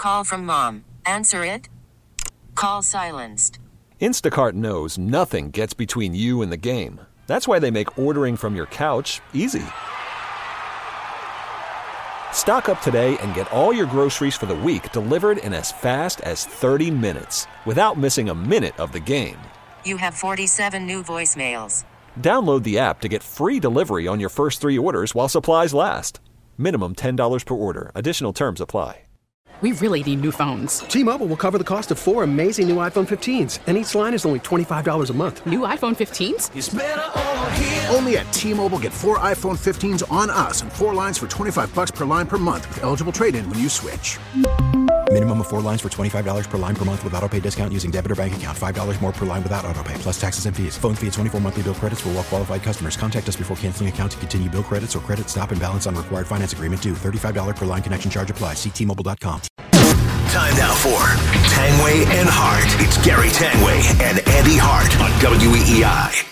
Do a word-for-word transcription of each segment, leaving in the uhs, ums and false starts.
call from mom. Answer it. Call silenced. Instacart knows nothing gets between you and the game. That's why they make ordering from your couch easy. Stock up today and get all your groceries for the week delivered in as fast as thirty minutes without missing a minute of the game. You have forty-seven new voicemails. Download the app to get free delivery on your first three orders while supplies last. Minimum ten dollars per order. Additional terms apply. We really need new phones. T-Mobile will cover the cost of four amazing new iPhone fifteens, and each line is only twenty-five dollars a month. New iPhone fifteens? It's better over here. Only at T-Mobile, get four iPhone fifteens on us and four lines for twenty-five bucks per line per month with eligible trade-in when you switch. Minimum of four lines for twenty-five dollars per line per month with autopay discount using debit or bank account. five dollars more per line without autopay, plus taxes and fees. Phone fee at twenty-four monthly bill credits for well-qualified customers. Contact us before canceling account to continue bill credits or credit stop and balance on required finance agreement due. thirty-five dollars per line connection charge applies. See T Mobile dot com. Time now for Tangway and Hart. It's Gary Tangway and Andy Hart on W E E I.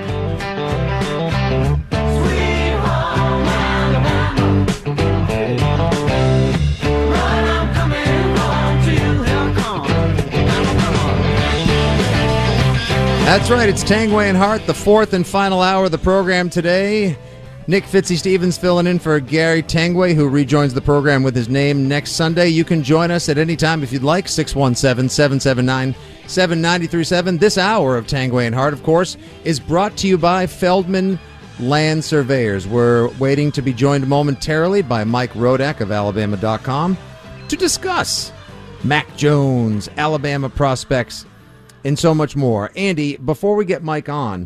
That's right, it's Tangway and Hart, the fourth and final hour of the program today. Nick Fitzy-Stevens filling in for Gary Tangway, who rejoins the program with his name next Sunday. You can join us at any time if you'd like, six one seven, seven seven nine, seven nine three seven. This hour of Tangway and Hart, of course, is brought to you by Feldman Land Surveyors. We're waiting to be joined momentarily by Mike Rodak of Alabama dot com to discuss Mac Jones, Alabama prospects, and so much more. Andy, before we get Mike on,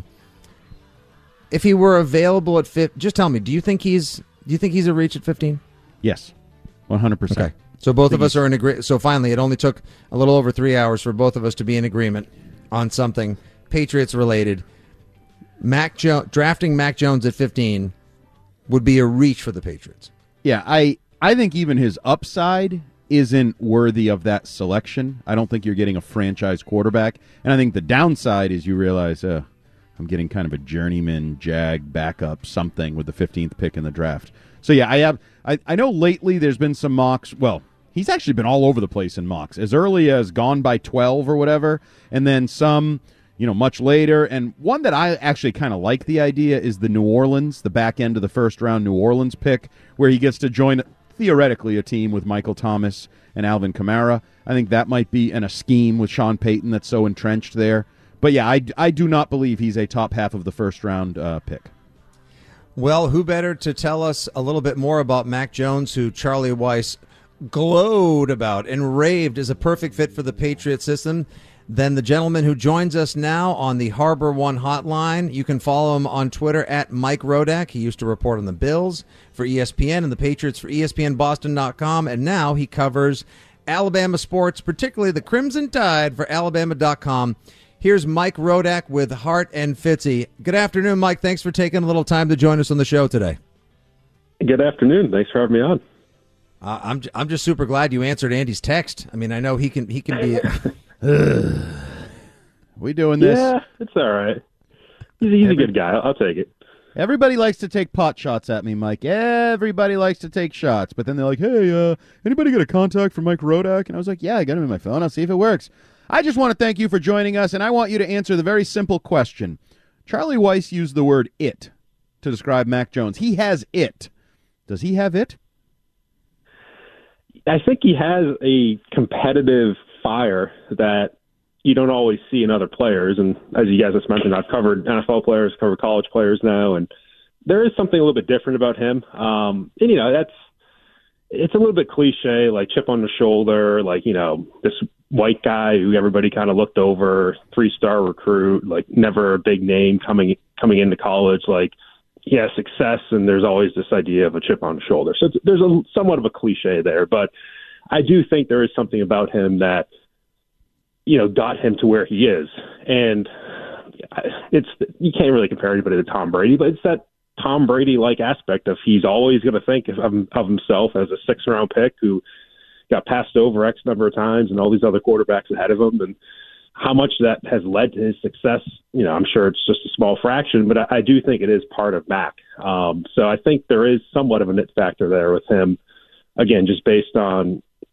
if he were available at fifteen, just tell me, do you think he's do you think he's a reach at fifteen? Yes, one hundred percent. Okay, so both of us are in agreement. So finally, it only took a little over three hours for both of us to be in agreement on something Patriots related. Mac jo- drafting Mac Jones at fifteen would be a reach for the Patriots. Yeah, I I think even his upside isn't worthy of that selection. I don't think you're getting a franchise quarterback, and I think the downside is you realize, uh, I'm getting kind of a journeyman Jag backup something with the fifteenth pick in the draft. So yeah, I have. I, I know lately there's been some mocks. Well, he's actually been all over the place in mocks, as early as gone by twelve or whatever, and then some, you know, much later. And one that I actually kind of like the idea is the New Orleans, the back end of the first round New Orleans pick, where he gets to join theoretically a team with Michael Thomas and Alvin Kamara. I think that might be in a scheme with Sean Payton that's so entrenched there. But yeah, I, I do not believe he's a top half of the first round uh, pick. Well, who better to tell us a little bit more about Mac Jones, who Charlie Weiss glowed about and raved is a perfect fit for the Patriot system, than the gentleman who joins us now on the Harbor One hotline. You can follow him on Twitter at Mike Rodak. He used to report on the Bills for E S P N and the Patriots for E S P N Boston dot com, and now he covers Alabama sports, particularly the Crimson Tide for Alabama dot com. Here's Mike Rodak with Hart and Fitzy. Good afternoon, Mike. Thanks for taking a little time to join us on the show today. Good afternoon. Thanks for having me on. Uh, I'm I'm just super glad you answered Andy's text. I mean, I know he can he can be. We doing this? Yeah, it's all right. He's, he's Every, a good guy. I'll, I'll take it. Everybody likes to take pot shots at me, Mike. Everybody likes to take shots, but then they're like, "Hey, uh, anybody got a contact for Mike Rodak?" And I was like, "Yeah, I got him in my phone. I'll see if it works." I just want to thank you for joining us, and I want you to answer the very simple question. Charlie Weiss used the word "it" to describe Mac Jones. He has it. Does he have it? I think he has a competitive fire that you don't always see in other players. And as you guys just mentioned, I've covered N F L players, covered college players now, and there is something a little bit different about him. Um, and, you know, that's it's a little bit cliche, like chip on the shoulder, like, you know, this white guy who everybody kind of looked over, three-star recruit, like never a big name coming coming into college, like, he has success, and there's always this idea of a chip on the shoulder. So it's, there's a somewhat of a cliche there, but I do think there is something about him that, you know, got him to where he is. And it's you can't really compare anybody to Tom Brady, but it's that Tom Brady-like aspect of he's always going to think of, of himself as a six-round pick who got passed over X number of times and all these other quarterbacks ahead of him. And how much that has led to his success, you know, I'm sure it's just a small fraction, but I, I do think it is part of Mac. Um, so I think there is somewhat of a nit factor there with him, again, just based on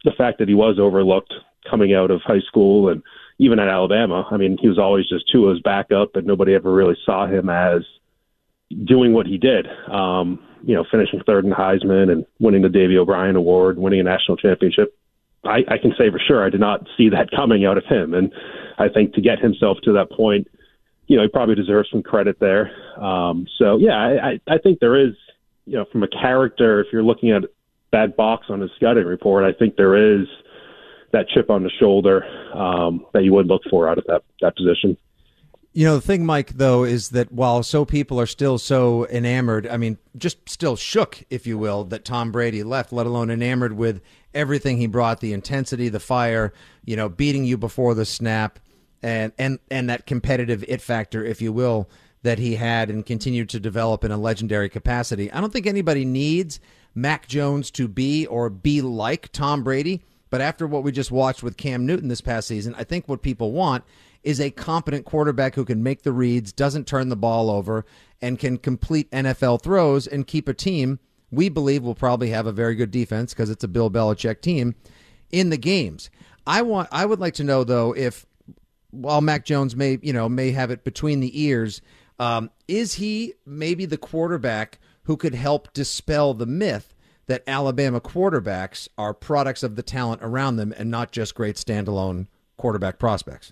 the fact that he was overlooked coming out of high school and even at Alabama. I mean, he was always just Tua's backup, and nobody ever really saw him as doing what he did. Um, you know, finishing third in the Heisman and winning the Davey O'Brien Award, winning a national championship. I, I can say for sure I did not see that coming out of him. And I think to get himself to that point, you know, he probably deserves some credit there. Um, so, yeah, I, I think there is, you know, from a character, if you're looking at that box on his scouting report, I think there is that chip on the shoulder um, that you would look for out of that, that position. You know, the thing, Mike, though, is that while so people are still so enamored, I mean, just still shook, if you will, that Tom Brady left, let alone enamored with everything he brought, the intensity, the fire, you know, beating you before the snap, and, and, and that competitive it factor, if you will, that he had and continued to develop in a legendary capacity. I don't think anybody needs Mac Jones to be or be like Tom Brady, but after what we just watched with Cam Newton this past season, I think what people want is a competent quarterback who can make the reads, doesn't turn the ball over, and can complete N F L throws and keep a team we believe will probably have a very good defense because it's a Bill Belichick team in the games. I want. I would like to know, though, if while Mac Jones may, you know, may have it between the ears, um, is he maybe the quarterback who could help dispel the myth that Alabama quarterbacks are products of the talent around them and not just great standalone quarterback prospects?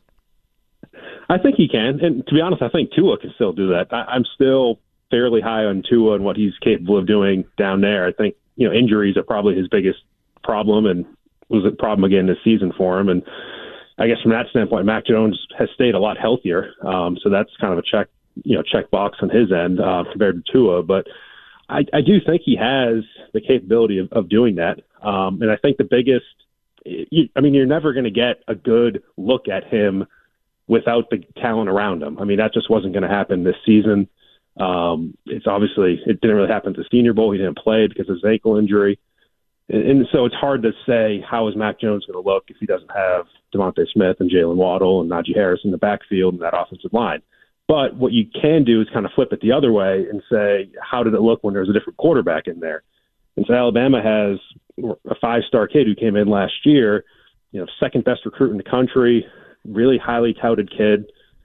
I think he can. And to be honest, I think Tua can still do that. I, I'm still fairly high on Tua and what he's capable of doing down there. I think, you know, injuries are probably his biggest problem and was a problem again this season for him. And I guess from that standpoint, Mac Jones has stayed a lot healthier. Um, so that's kind of a check, you know, check box on his end uh, compared to Tua. But I, I do think he has the capability of, of doing that. Um, and I think the biggest, you, I mean, you're never going to get a good look at him without the talent around him. I mean, that just wasn't going to happen this season. Um, it's obviously, it didn't really happen at the Senior Bowl. He didn't play because of his ankle injury. And, and so it's hard to say how is Mac Jones going to look if he doesn't have Devontae Smith and Jalen Waddle and Najee Harris in the backfield and that offensive line. But what you can do is kind of flip it the other way and say, how did it look when there's a different quarterback in there? And so Alabama has a five-star kid who came in last year, you know, second best recruit in the country, really highly touted kid,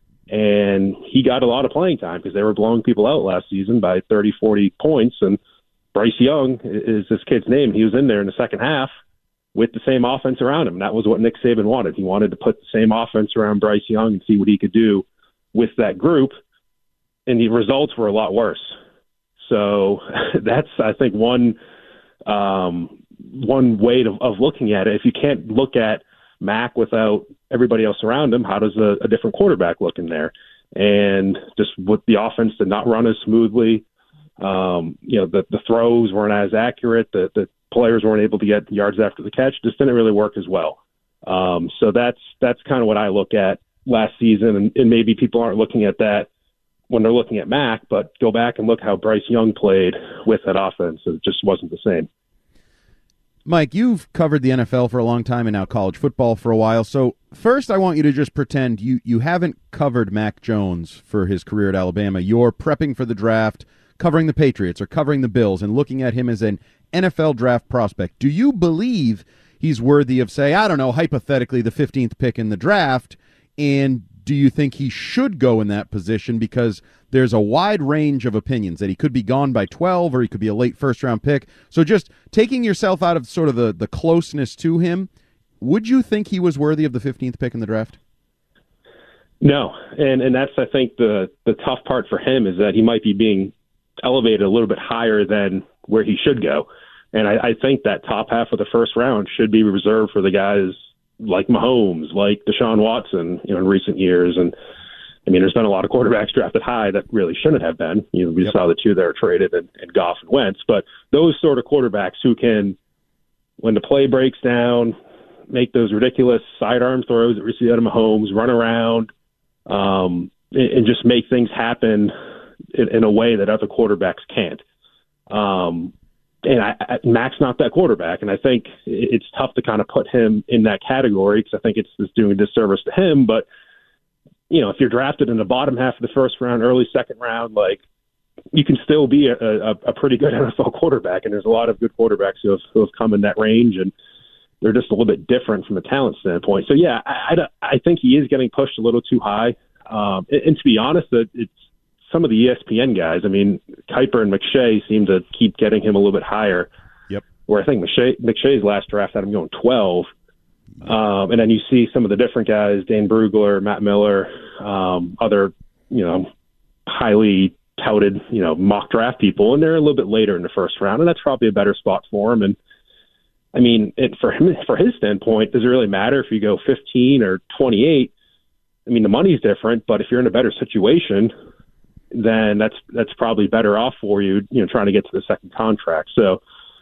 and he got a lot of playing time because they were blowing people out last season by thirty, forty points, and Bryce Young is this kid's name. He was in there in the second half with the same offense around him, and that was what Nick Saban wanted. He wanted to put the same offense around Bryce Young and see what he could do with that group, and the results were a lot worse. So that's, I think, one um, one way to, of looking at it. If you can't look at Mac without everybody else around him, how does a, a different quarterback look in there? And just with the offense did not run as smoothly. Um, you know, the, the throws weren't as accurate. The, the players weren't able to get yards after the catch. Just didn't really work as well. Um, so that's that's kind of what I look at last season, and, and maybe people aren't looking at that when they're looking at Mac, but go back and look how Bryce Young played with that offense. It just wasn't the same. Mike, you've covered the N F L for a long time and now college football for a while. So first I want you to just pretend you, you haven't covered Mac Jones for his career at Alabama. You're prepping for the draft, covering the Patriots or covering the Bills and looking at him as an N F L draft prospect. Do you believe he's worthy of, say, I don't know, hypothetically the fifteenth pick in the draft? And do you think he should go in that position? Because there's a wide range of opinions that he could be gone by twelve or he could be a late first-round pick. So just taking yourself out of sort of the, the closeness to him, would you think he was worthy of the fifteenth pick in the draft? No, and and that's, I think, the, the tough part for him is that he might be being elevated a little bit higher than where he should go. And I, I think that top half of the first round should be reserved for the guys like Mahomes, like Deshaun Watson, you know, in recent years. And I mean, there's been a lot of quarterbacks drafted high that really shouldn't have been. You know, we yep. saw the two that were traded, and, and Goff and Wentz. But those sort of quarterbacks who can, when the play breaks down, make those ridiculous sidearm throws that we see out of Mahomes, run around, um, and, and just make things happen in, in a way that other quarterbacks can't. Um, And I, I, Mac's not that quarterback, and I think it's tough to kind of put him in that category because I think it's, it's doing a disservice to him. But, you know, if you're drafted in the bottom half of the first round, early second round, like, you can still be a, a, a pretty good N F L quarterback, and there's a lot of good quarterbacks who have, who have come in that range. And they're just a little bit different from a talent standpoint. So, yeah, I, I, I think he is getting pushed a little too high. Um, and, and to be honest, it, it's some of the E S P N guys. I mean, Kuiper and McShay seem to keep getting him a little bit higher. Yep. Where I think McShay, McShay's last draft had him going twelve. Um, and then you see some of the different guys, Dane Brugler, Matt Miller, um, other, you know, highly touted, you know, mock draft people, and they're a little bit later in the first round, and that's probably a better spot for him. And I mean, it, for him, for his standpoint, does it really matter if you go fifteen or twenty-eight? I mean, the money's different, but if you're in a better situation, then that's that's probably better off for you, you know, trying to get to the second contract. So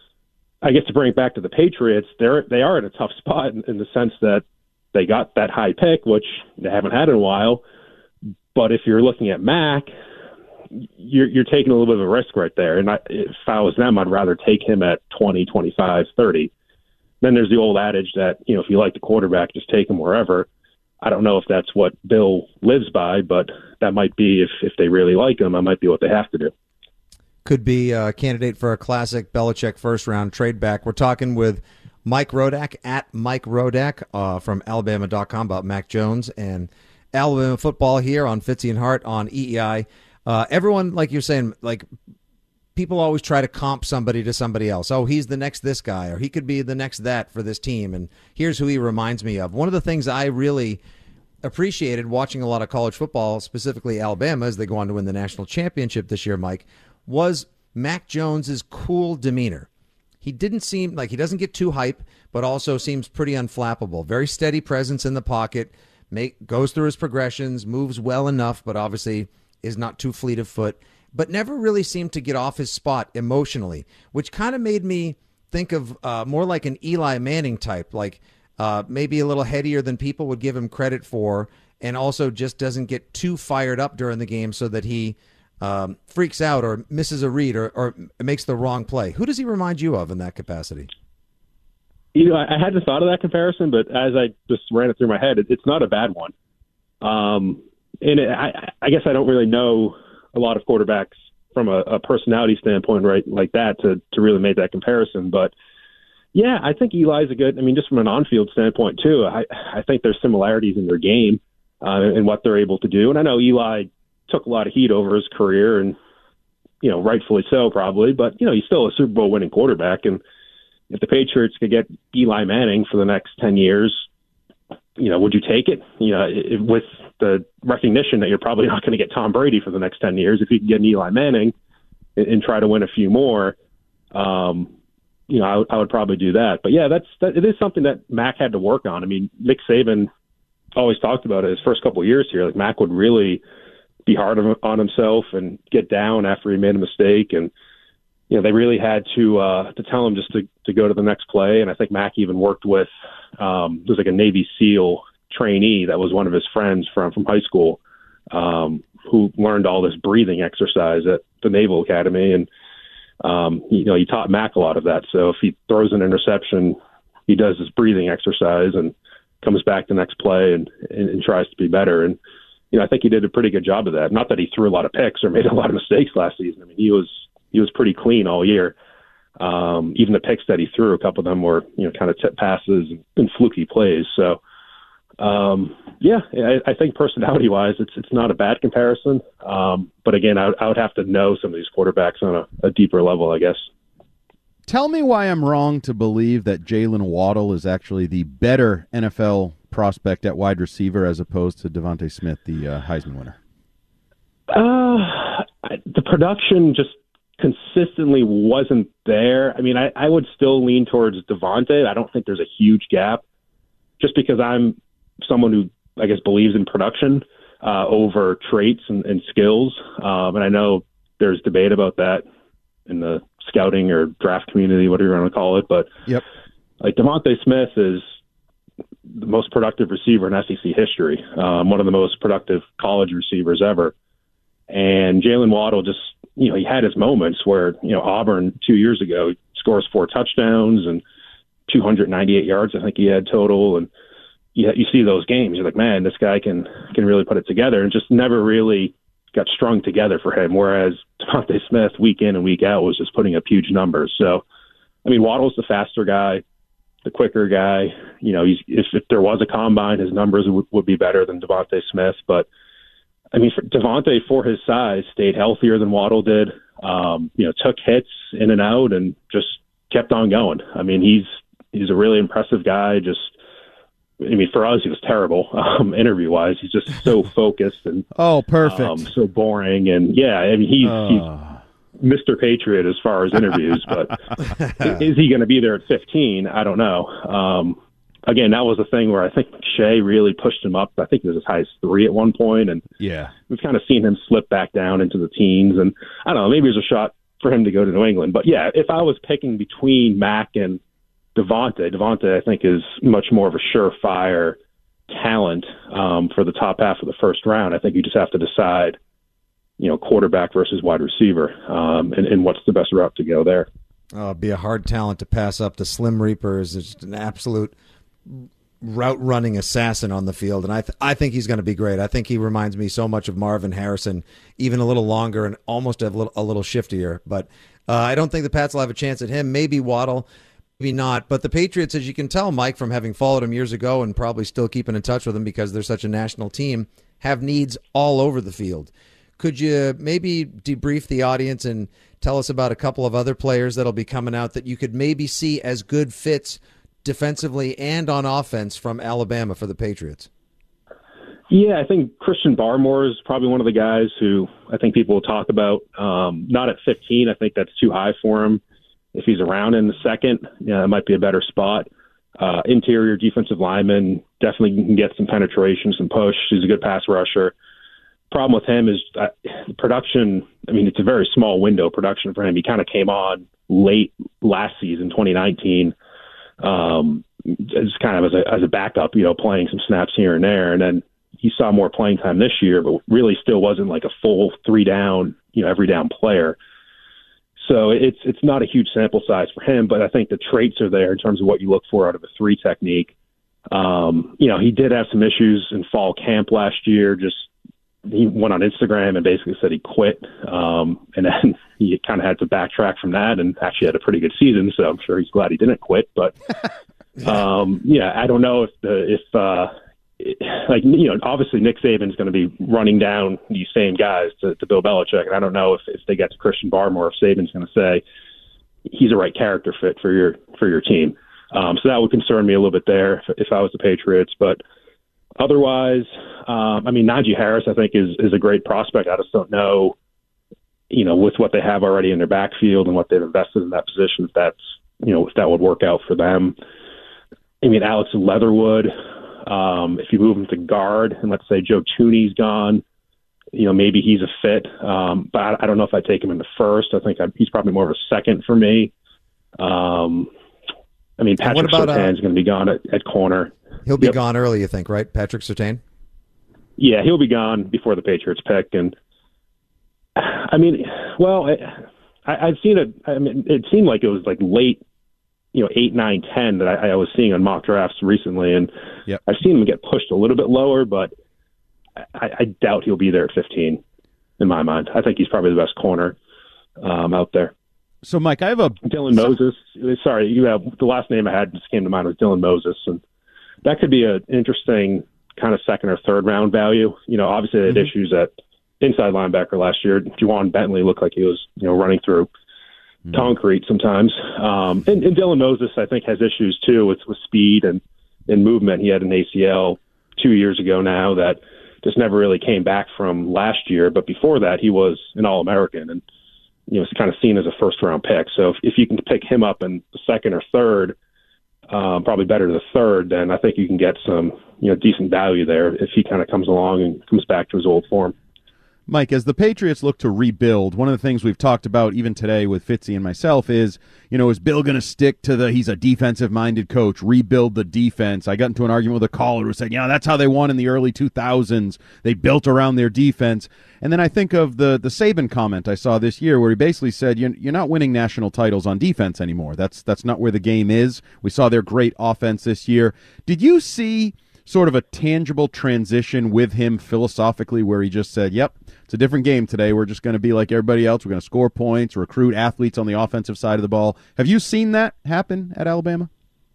I guess to bring it back to the Patriots, they're they are in a tough spot in, in the sense that they got that high pick, which they haven't had in a while. But if you're looking at Mac, you're, you're taking a little bit of a risk right there. And I, if I was them, I'd rather take him at twenty, twenty-five, thirty. Then there's the old adage that, you know, if you like the quarterback, just take him wherever. I don't know if that's what Bill lives by, but that might be, if, if they really like him, that might be what they have to do. Could be a candidate for a classic Belichick first-round trade back. We're talking with Mike Rodak, at Mike Rodak uh, from Alabama dot com, about Mac Jones and Alabama football here on Fitzy and Hart on E E I. Uh, everyone, like you're saying, like people always try to comp somebody to somebody else. Oh, he's the next this guy, or he could be the next that for this team, and here's who he reminds me of. One of the things I really appreciated watching a lot of college football, specifically Alabama, as they go on to win the national championship this year, Mike, was Mac Jones's cool demeanor. He didn't seem like, he doesn't get too hype, but also seems pretty unflappable. Very steady presence in the pocket, make, goes through his progressions, moves well enough, but obviously is not too fleet of foot, but never really seemed to get off his spot emotionally, which kind of made me think of uh, more like an Eli Manning type, like uh, maybe a little headier than people would give him credit for, and also just doesn't get too fired up during the game so that he um, freaks out or misses a read or, or makes the wrong play. Who does he remind you of in that capacity? You know, I hadn't thought of that comparison, but as I just ran it through my head, it, it's not a bad one. Um, and it, I, I guess I don't really know a lot of quarterbacks from a, a personality standpoint, right, like that, to, to really make that comparison. But yeah, I think Eli's a good, I mean, just from an on-field standpoint too, I, I think there's similarities in their game uh, and what they're able to do. And I know Eli took a lot of heat over his career, and, you know, rightfully so probably, but, you know, he's still a Super Bowl winning quarterback. And if the Patriots could get Eli Manning for the next ten years, you know, would you take it? You know, it, with the recognition that you're probably not going to get Tom Brady for the next ten years, if you can get an Eli Manning and, and try to win a few more, um, you know, I, w- I would probably do that. But yeah, that's that, it is something that Mac had to work on. I mean, Nick Saban always talked about it his first couple of years here. Like, Mac would really be hard on, on himself and get down after he made a mistake, and you know, they really had to uh, to tell him just to, to go to the next play. And I think Mac even worked with um, there's like a Navy SEAL trainee that was one of his friends from from high school, um, who learned all this breathing exercise at the Naval Academy, and um, you know, he taught Mac a lot of that. So if he throws an interception, he does this breathing exercise and comes back the next play and, and, and tries to be better. And you know, I think he did a pretty good job of that. Not that he threw a lot of picks or made a lot of mistakes last season. I mean, he was he was pretty clean all year. Um, even the picks that he threw, a couple of them were, you know, kind of tip passes and, and fluky plays. So, um, yeah, I, I think personality-wise, it's it's not a bad comparison. Um, but again, I, I would have to know some of these quarterbacks on a, a deeper level, I guess. Tell me why I'm wrong to believe that Jalen Waddle is actually the better N F L prospect at wide receiver as opposed to Devontae Smith, the uh, Heisman winner. Uh, the production just consistently wasn't there. I mean, I, I would still lean towards Devontae. I don't think there's a huge gap, just because I'm someone who, I guess, believes in production uh, over traits and, and skills. Um, and I know there's debate about that in the scouting or draft community, whatever you want to call it. But yep, like Devontae Smith is the most productive receiver in S E C history, um, one of the most productive college receivers ever. And Jalen Waddle just, you know, he had his moments where, you know, Auburn two years ago scores four touchdowns and two hundred ninety-eight yards, I think he had total. And you, you see those games, you're like, man, this guy can can really put it together, and just never really got strung together for him. Whereas Devontae Smith, week in and week out, was just putting up huge numbers. So, I mean, Waddle's the faster guy. the quicker guy. You know, he's, if, if there was a combine, his numbers would, would be better than Devontae Smith. But, I mean, for Devontae, for his size, stayed healthier than Waddle did. Um, you know, took hits in and out and just kept on going. I mean, he's he's a really impressive guy. Just, I mean, for us, he was terrible um, interview-wise. He's just so focused and oh, perfect, um, so boring. And yeah, I mean, he's, uh. he's Mister Patriot as far as interviews, but is he going to be there at fifteen? I don't know. Um, again, that was the thing where I think McShay really pushed him up. I think he was as high as three at one point, and yeah, we've kind of seen him slip back down into the teens. And I don't know, maybe there's a shot for him to go to New England. But yeah, if I was picking between Mac and Devontae, Devontae I think is much more of a surefire talent um, for the top half of the first round. I think you just have to decide, you know, quarterback versus wide receiver, um, and, and what's the best route to go there. Oh, it'd be a hard talent to pass up. The Slim Reaper is just an absolute route-running assassin on the field, and I th- I think he's going to be great. I think he reminds me so much of Marvin Harrison, even a little longer and almost a little, a little shiftier. But uh, I don't think the Pats will have a chance at him. Maybe Waddle, maybe not. But the Patriots, as you can tell, Mike, from having followed him years ago and probably still keeping in touch with him because they're such a national team, have needs all over the field. Could you maybe debrief the audience and tell us about a couple of other players that'll be coming out that you could maybe see as good fits defensively and on offense from Alabama for the Patriots? Yeah, I think Christian Barmore is probably one of the guys who I think people will talk about. Um, not at fifteen. I think that's too high for him. If he's around in the second, yeah, it might be a better spot. Uh, interior defensive lineman, definitely can get some penetration, some push. He's a good pass rusher. Problem with him is uh, the production. I mean, it's a very small window production for him. He kind of came on late last season, twenty nineteen. Um, as kind of as a, as a backup, you know, playing some snaps here and there. And then he saw more playing time this year, but really still wasn't like a full three down, you know, every down player. So it's, it's not a huge sample size for him, but I think the traits are there in terms of what you look for out of a three technique. Um, you know, he did have some issues in fall camp last year. Just, he went on Instagram and basically said he quit. Um, and then he kind of had to backtrack from that and actually had a pretty good season. So I'm sure he's glad he didn't quit. But, um, yeah, I don't know if the, if, uh, like, you know, obviously Nick Saban's going to be running down these same guys to, to Bill Belichick. And I don't know if, if they get to Christian Barmore, if Saban's going to say he's a right character fit for your, for your team. Um, so that would concern me a little bit there if, if I was the Patriots, but otherwise, um, I mean, Najee Harris, I think, is is a great prospect. I just don't know, you know, with what they have already in their backfield and what they've invested in that position, if that's, you know, if that would work out for them. I mean, Alex Leatherwood, um, if you move him to guard, and let's say Joe Thuney's gone, you know, maybe he's a fit. Um, but I, I don't know if I'd take him in the first. I think I'd, he's probably more of a second for me. Um, I mean, Patrick Surtain's uh, going to be gone at, at corner. He'll be yep. gone early, you think, right, Patrick Surtain? Yeah, he'll be gone before the Patriots pick. And I mean, well, I, I've seen it. I mean, it seemed like it was like late, you know, eight, nine, ten that I, I was seeing on mock drafts recently, and yep. I've seen him get pushed a little bit lower, but I, I doubt he'll be there at fifteen. In my mind, I think he's probably the best corner um, out there. So, Mike, I have a Dylan Moses. Sorry, you have the last name I had just came to mind was Dylan Moses, and that could be an interesting kind of second or third round value. You know, obviously they had mm-hmm. issues at inside linebacker last year. Juwan Bentley looked like he was, you know, running through mm-hmm. concrete sometimes. Um, and, and Dylan Moses, I think, has issues too with, with speed and, and movement. He had an A C L two years ago now that just never really came back from last year. But before that, he was an All-American and, you know, it's kind of seen as a first round pick. So if, if you can pick him up in the second or third, um, probably better the third, then I think you can get some, you know, decent value there if he kind of comes along and comes back to his old form. Mike, as the Patriots look to rebuild, one of the things we've talked about even today with Fitzy and myself is, you know, is Bill going to stick to the, he's a defensive-minded coach, rebuild the defense? I got into an argument with a caller who said, yeah, that's how they won in the early two thousands. They built around their defense. And then I think of the the Saban comment I saw this year where he basically said, you're, you're not winning national titles on defense anymore. That's, that's not where the game is. We saw their great offense this year. Did you see sort of a tangible transition with him philosophically where he just said, yep, it's a different game today. We're just going to be like everybody else. We're going to score points, recruit athletes on the offensive side of the ball. Have you seen that happen at Alabama?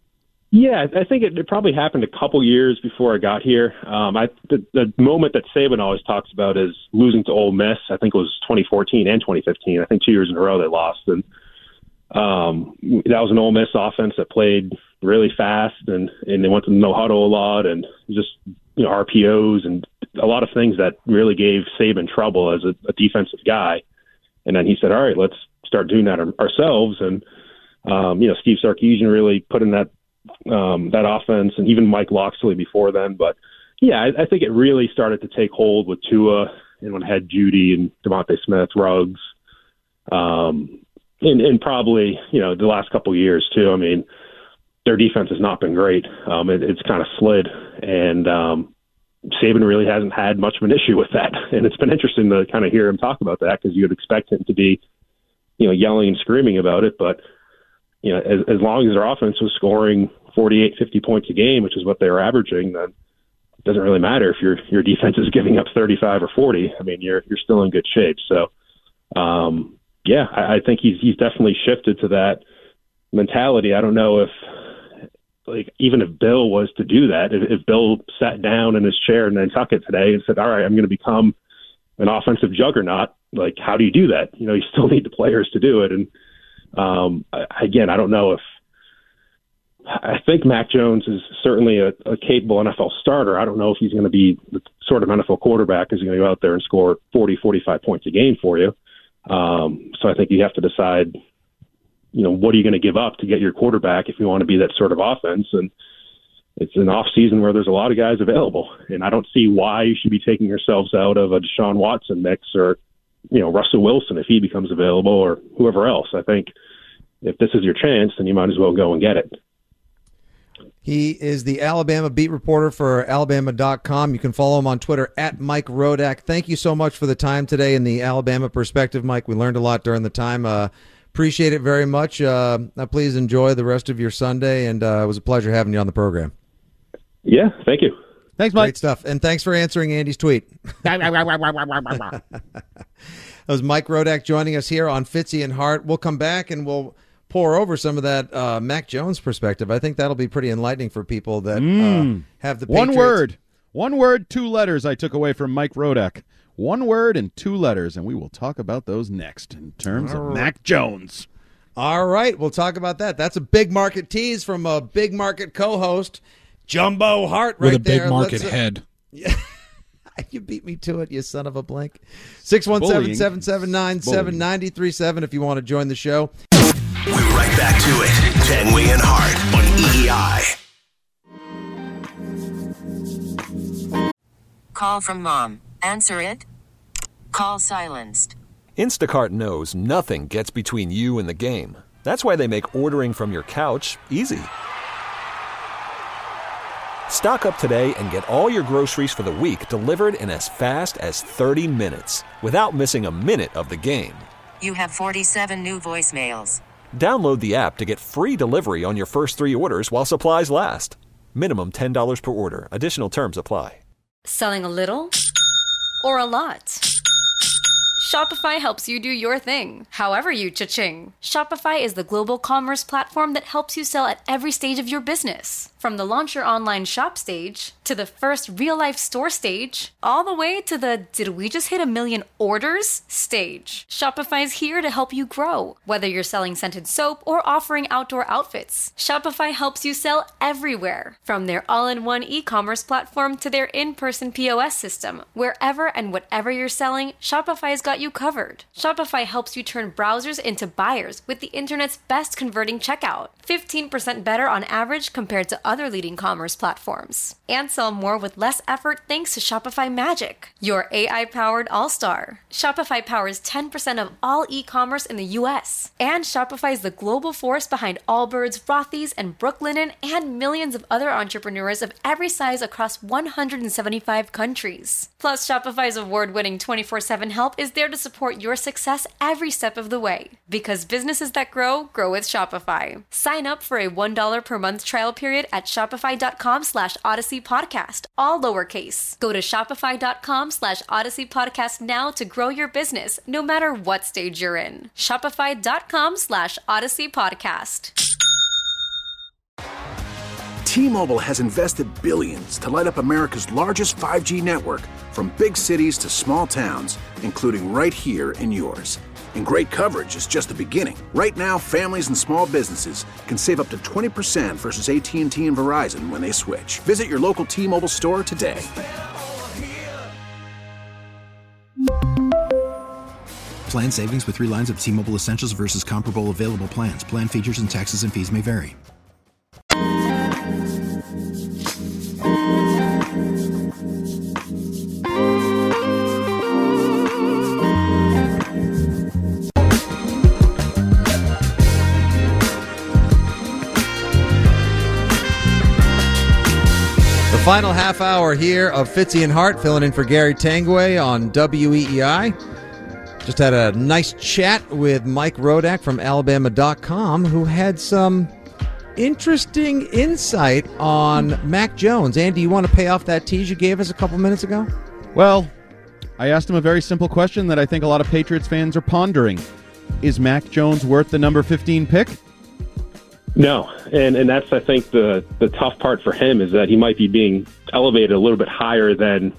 Yeah, I think it, it probably happened a couple years before I got here. Um, I the, the moment that Saban always talks about is losing to Ole Miss. I think it was twenty fourteen and twenty fifteen. I think two years in a row they lost, and um, that was an Ole Miss offense that played really fast, and, and they went to no huddle a lot, and just you know R P Os and a lot of things that really gave Saban trouble as a, a defensive guy. And then he said, "All right, let's start doing that ourselves." And um, you know, Steve Sarkisian really put in that. Um, that offense, and even Mike Locksley before then. But yeah, I, I think it really started to take hold with Tua, and when had Judy and DeVonta Smith, Ruggs, um, and, and probably you know the last couple of years too. I mean, their defense has not been great. Um, it, it's kind of slid, and um, Saban really hasn't had much of an issue with that. And it's been interesting to kind of hear him talk about that, because you'd expect him to be, you know, yelling and screaming about it, but you know, as, as long as their offense was scoring forty-eight, fifty points a game, which is what they were averaging, then it doesn't really matter if your your defense is giving up thirty-five or forty. I mean, you're you're still in good shape. So, um, yeah, I, I think he's he's definitely shifted to that mentality. I don't know if, like, even if Bill was to do that, if, if Bill sat down in his chair in Nantucket today and said, "All right, I'm going to become an offensive juggernaut," like, how do you do that? You know, you still need the players to do it, and Um, again, I don't know if I think Mac Jones is certainly a, a capable N F L starter. I don't know if he's going to be the sort of N F L quarterback who's going to go out there and score forty, forty-five points a game for you. Um, so I think you have to decide, you know, what are you going to give up to get your quarterback if you want to be that sort of offense? And it's an off season where there's a lot of guys available, and I don't see why you should be taking yourselves out of a Deshaun Watson mix, or you know, Russell Wilson if he becomes available, or whoever else. I think if this is your chance, then you might as well go and get it. He is the Alabama beat reporter for Alabama dot com. You can follow him on Twitter at Mike Rodak. Thank you so much for the time today and the Alabama perspective, Mike. We learned a lot during the time. Uh, appreciate it very much. Uh, please enjoy the rest of your Sunday, and uh, it was a pleasure having you on the program. Yeah, thank you. Thanks, Mike. Great stuff. And thanks for answering Andy's tweet. That was Mike Rodak joining us here on Fitzy and Hart. We'll come back and we'll pour over some of that uh, Mac Jones perspective. I think that'll be pretty enlightening for people that mm. uh, have the Patriots. One word. One word, two letters I took away from Mike Rodak. One word and two letters, and we will talk about those next in terms All of right. Mac Jones. All right, we'll talk about that. That's a big market tease from a big market co-host, Jumbo Hart, right with a big there. market Let's, head. Yeah. You beat me to it, you son of a blank. six one seven, seven seven nine, seven nine three seven if you want to join the show. We're right back to it. Tangway and Hart on E E I. Call from mom. Answer it. Call silenced. Instacart knows nothing gets between you and the game. That's why they make ordering from your couch easy. Stock up today and get all your groceries for the week delivered in as fast as thirty minutes without missing a minute of the game. You have forty-seven new voicemails. Download the app to get free delivery on your first three orders while supplies last. Minimum ten dollars per order. Additional terms apply. Selling a little or a lot? Shopify helps you do your thing, however you cha-ching. Shopify is the global commerce platform that helps you sell at every stage of your business. From the launch your online shop stage, to the first real-life store stage, all the way to the did we just hit a million orders stage. Shopify's here to help you grow. Whether you're selling scented soap or offering outdoor outfits, Shopify helps you sell everywhere. From their all-in-one e-commerce platform to their in-person P O S system, wherever and whatever you're selling, Shopify's got you covered. Shopify helps you turn browsers into buyers with the internet's best converting checkout. fifteen percent better on average compared to other leading commerce platforms. And sell more with less effort thanks to Shopify Magic, your A I-powered all-star. Shopify powers ten percent of all e-commerce in the U S. And Shopify is the global force behind Allbirds, Rothy's, and Brooklinen, and millions of other entrepreneurs of every size across one hundred seventy-five countries. Plus, Shopify's award-winning twenty-four seven help is there to support your success every step of the way. Because businesses that grow, grow with Shopify. Sign up for a one dollar per month trial period at shopify.com slash Odyssey Podcast, all lowercase. Go to shopify.com slash Odyssey Podcast now to grow your business, no matter what stage you're in. Shopify.com slash Odyssey Podcast. T-Mobile has invested billions to light up America's largest five G network, from big cities to small towns, including right here in yours. And great coverage is just the beginning. Right now, families and small businesses can save up to twenty percent versus A T and T and Verizon when they switch. Visit your local T-Mobile store today. Plan savings with three lines of T-Mobile Essentials versus comparable available plans. Plan features and taxes and fees may vary. The final half hour here of Fitzy and Hart, filling in for Gary Tangway on W E E I. Just had a nice chat with Mike Rodak from Alabama dot com, who had some interesting insight on Mac Jones. Andy, you want to pay off that tease you gave us a couple minutes ago? Well, I asked him a very simple question that I think a lot of Patriots fans are pondering. Is Mac Jones worth the number fifteen pick? No, and and that's, I think, the, the tough part for him is that he might be being elevated a little bit higher than...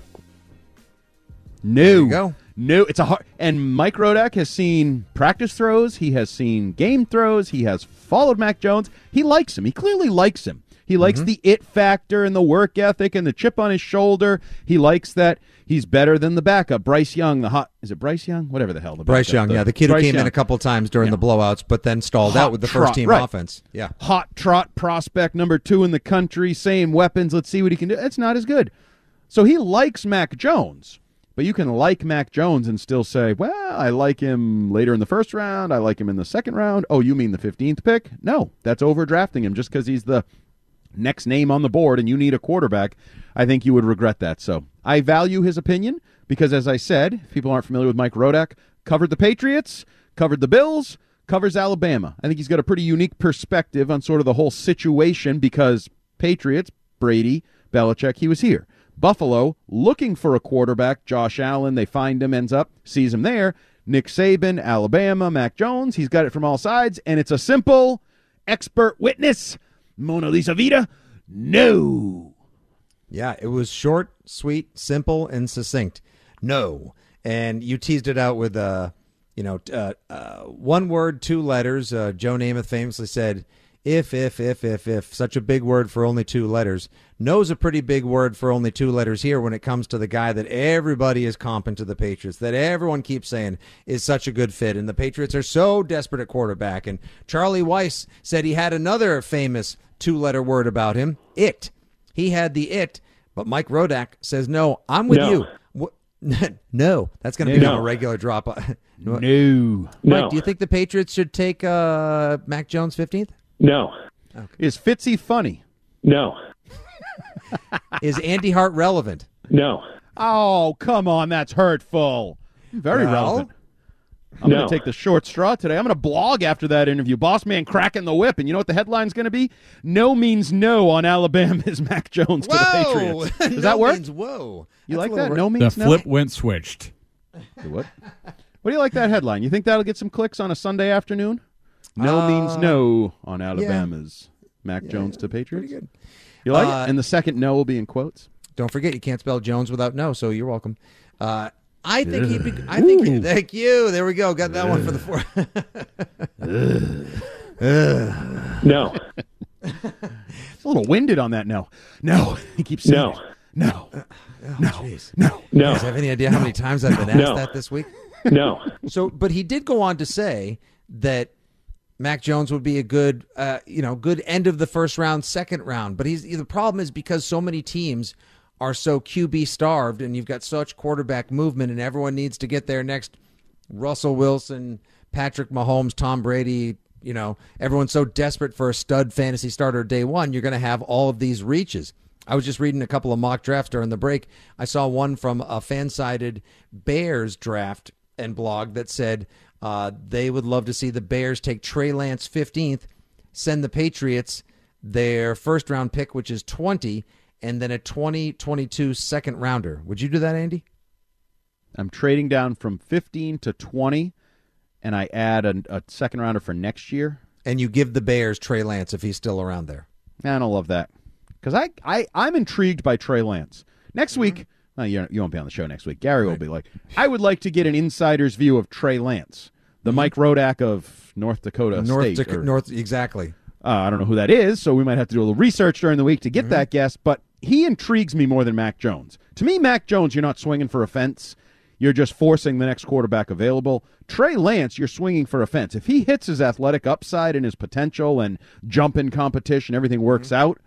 No. Go. No, it's a hard... And Mike Rodak has seen practice throws. He has seen game throws. He has followed Mac Jones. He likes him. He clearly likes him. He likes mm-hmm. the it factor and the work ethic and the chip on his shoulder. He likes that he's better than the backup. Bryce Young, the hot... Is it Bryce Young? Whatever the hell. The Bryce backup, Young, the, yeah. The kid Bryce who came Young. in a couple times during yeah. the blowouts, but then stalled hot out with the trot, first-team right. offense. Yeah. Hot trot prospect number two in the country. Same weapons. Let's see what he can do. It's not as good. So he likes Mac Jones. But you can like Mac Jones and still say, well, I like him later in the first round. I like him in the second round. Oh, you mean the fifteenth pick? No, that's overdrafting him just because he's the next name on the board and you need a quarterback. I think you would regret that. So I value his opinion because, as I said, if people aren't familiar with Mike Rodak, covered the Patriots, covered the Bills, covers Alabama. I think he's got a pretty unique perspective on sort of the whole situation because Patriots, Brady, Belichick, he was here. Buffalo, looking for a quarterback. Josh Allen, they find him, ends up, sees him there. Nick Saban, Alabama, Mac Jones. He's got it from all sides, and it's a simple expert witness. Mona Lisa Vita, no. Yeah, it was short, sweet, simple, and succinct. No. And you teased it out with, uh, you know, uh, uh, one word, two letters. Uh, Joe Namath famously said, if, if, if, if, if, such a big word for only two letters. No's a pretty big word for only two letters here when it comes to the guy that everybody is comping to the Patriots, that everyone keeps saying is such a good fit, and the Patriots are so desperate at quarterback. And Charlie Weiss said he had another famous two-letter word about him, it. He had the it, but Mike Rodak says, no, I'm with No. you. What? No, that's going to No. become a regular drop. No. Mike, No. do you think the Patriots should take uh, Mac Jones fifteenth? No. Is Fitzy funny? No. Is Andy Hart relevant? No. Oh, come on. That's hurtful. Very Well, relevant. I'm no. going to take the short straw today. I'm going to blog after that interview. Boss man cracking the whip. And you know what the headline's going to be? No means no on Alabama's Mac Jones to the Whoa! Patriots. Does No that work? means whoa. You That's like a that? little No ra- means The no? flip went switched. What? What do you like that headline? You think that'll get some clicks on a Sunday afternoon? No Uh, means no on Alabama's Mac Jones to Patriots. Pretty good. You like Uh, it? And the second no will be in quotes. Don't forget, you can't spell Jones without no, so you're welcome. Uh, I think he'd be. I think. He, thank you. There we go. Got that one for the four. No. It's a little winded on that no. No. He keeps saying No. it. No. Oh, No. jeez. No. You No. guys have any idea how many times I've been asked No. that this week? No. So, but he did go on to say that Mac Jones would be a good, uh, you know, good end of the first round, second round. But he's the problem is because so many teams are so Q B starved, and you've got such quarterback movement, and everyone needs to get their next Russell Wilson, Patrick Mahomes, Tom Brady. You know, everyone's so desperate for a stud fantasy starter day one. You're going to have all of these reaches. I was just reading a couple of mock drafts during the break. I saw one from a fan-sided Bears draft and blog that said uh, they would love to see the Bears take Trey Lance fifteenth, send the Patriots their first-round pick, which is twenty, and then a twenty twenty-two second rounder. Would you do that, Andy? I'm trading down from fifteen to twenty, and I add a, a second rounder for next year. And you give the Bears Trey Lance if he's still around there. I don't love that. Because I, I, I'm intrigued by Trey Lance. Next mm-hmm. week, well, you, you won't be on the show next week. Gary right. will be like, I would like to get an insider's view of Trey Lance, the mm-hmm. Mike Rodak of North Dakota North State. Dakota, or, North, exactly. Uh, I don't know who that is, so we might have to do a little research during the week to get mm-hmm. that guess, but he intrigues me more than Mac Jones. To me, Mac Jones, you're not swinging for a fence. You're just forcing the next quarterback available. Trey Lance, you're swinging for a fence. If he hits his athletic upside and his potential and jump in competition, everything works mm-hmm. out.